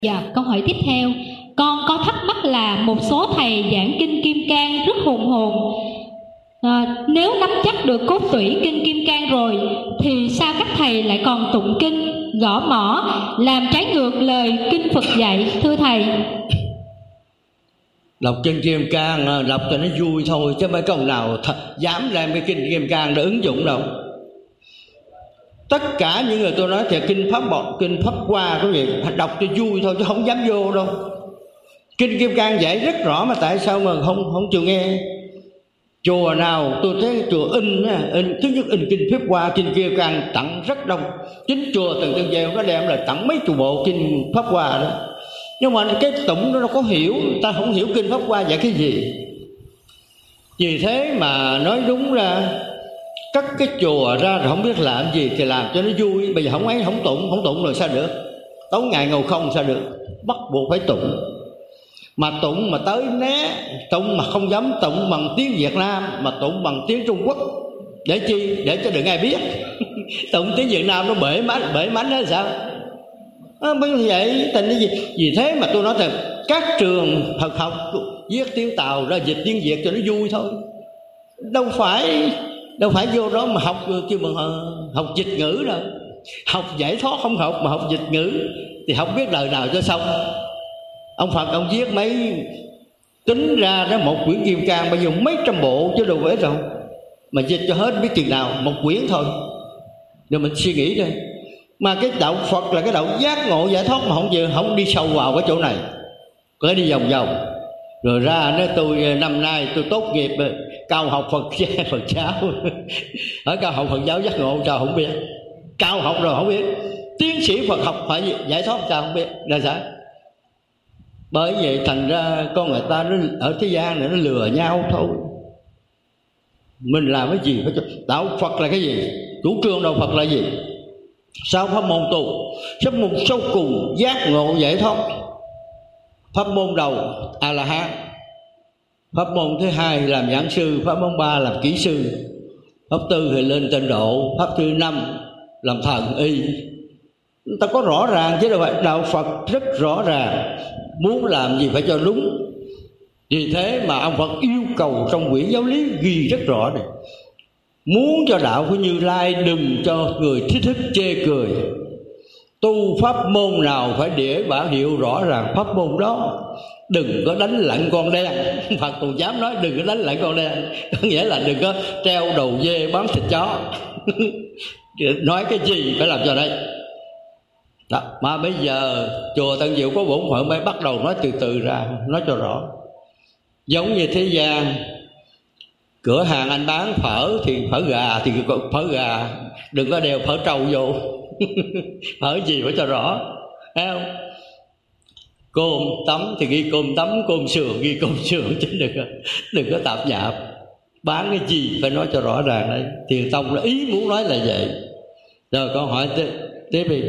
Dạ, câu hỏi tiếp theo. Con có thắc mắc là một số thầy giảng kinh Kim Cang rất hùng hồn. Nếu nắm chắc được cốt tủy kinh Kim Cang rồi thì sao các thầy lại còn tụng kinh, gõ mõ, làm trái ngược lời kinh Phật dạy, thưa thầy? Đọc kinh Kim Cang đọc cho nó vui thôi, chứ mấy công nào dám đem cái kinh Kim Cang để ứng dụng đâu. Tất cả những người tôi nói thì kinh Pháp Hoa quý vị đọc cho vui thôi chứ không dám vô đâu. Kinh Kim Cang dạy rất rõ mà tại sao mà không chịu nghe. Chùa nào tôi thấy chùa in thứ nhất in kinh Pháp Hoa, kinh Kim Cang tặng rất đông. Chính chùa Từ Tân Gieo nó đem là tặng mấy chục bộ kinh Pháp Hoa đó. Nhưng mà cái tụng nó có hiểu, ta không hiểu kinh Pháp Hoa dạy cái gì. Vì thế mà nói đúng ra cắt cái chùa ra rồi không biết làm gì thì làm cho nó vui. Bây giờ không tụng rồi sao được? Tối ngày ngồi không sao được? Bắt buộc phải tụng. Mà tụng mà tới né, tụng mà không dám tụng bằng tiếng Việt Nam, mà tụng bằng tiếng Trung Quốc. Để chi? Để cho đừng ai biết. Tụng tiếng Việt Nam nó bể mánh đó sao? Như vậy tình cái gì? Vì thế mà tôi nói thật, các trường Phật học viết tiếng Tàu ra dịch tiếng Việt cho nó vui thôi. Đâu phải vô đó mà học chứ mà học dịch ngữ đâu. Học giải thoát không học mà học dịch ngữ thì không biết đời nào cho xong. Ông Phật ông viết mấy, tính ra đó một quyển Kim Cang bây giờ mấy trăm bộ chứ đâu phải đâu. Mà dịch cho hết biết chừng nào, một quyển thôi. Rồi mình suy nghĩ đây. Mà cái đạo Phật là cái đạo giác ngộ giải thoát mà không đi sâu vào cái chỗ này, cứ đi vòng vòng. Rồi ra nói tôi năm nay tôi tốt nghiệp cao học Phật giáo. Ở cao học Phật giáo giác ngộ sao không biết, cao học rồi không biết, tiến sĩ Phật học phải giải thoát sao không biết, là sao? Bởi vậy thành ra con người ta nó ở thế gian này nó lừa nhau thôi. Mình làm cái gì phải cho đạo Phật là cái gì, chủ trương đạo Phật là gì? Sao pháp môn tu? Pháp môn sau cùng giác ngộ giải thoát. Pháp môn đầu A La Hán, pháp môn thứ hai làm giảng sư, pháp môn ba làm kỹ sư, pháp tư thì lên tịnh độ, pháp thứ năm làm thần y. Ta có rõ ràng chứ đâu phải. Đạo Phật rất rõ ràng, muốn làm gì phải cho đúng. Vì thế mà ông Phật yêu cầu trong quyển giáo lý ghi rất rõ này: muốn cho đạo của Như Lai đừng cho người thích thức chê cười. Tu pháp môn nào phải để bảo hiệu rõ ràng pháp môn đó. Đừng có đánh lận con đen. Phật còn dám nói đừng có đánh lận con đen, có nghĩa là đừng có treo đầu dê bán thịt chó. Nói cái gì phải làm cho đây đó. Mà bây giờ chùa Tân Diệu có bổn phận mới bắt đầu nói từ từ ra, nói cho rõ. Giống như thế gian, cửa hàng anh bán phở thì phở gà thì phở gà, đừng có đeo phở trâu vô. Phở gì phải cho rõ, thấy không? Cơm tấm thì ghi cơm tấm, cơm sườn ghi cơm sườn, chứ đừng có tạp nhạp. Bán cái gì phải nói cho rõ ràng đấy. Thiền tông là ý muốn nói là vậy. Rồi con hỏi tiếp đi.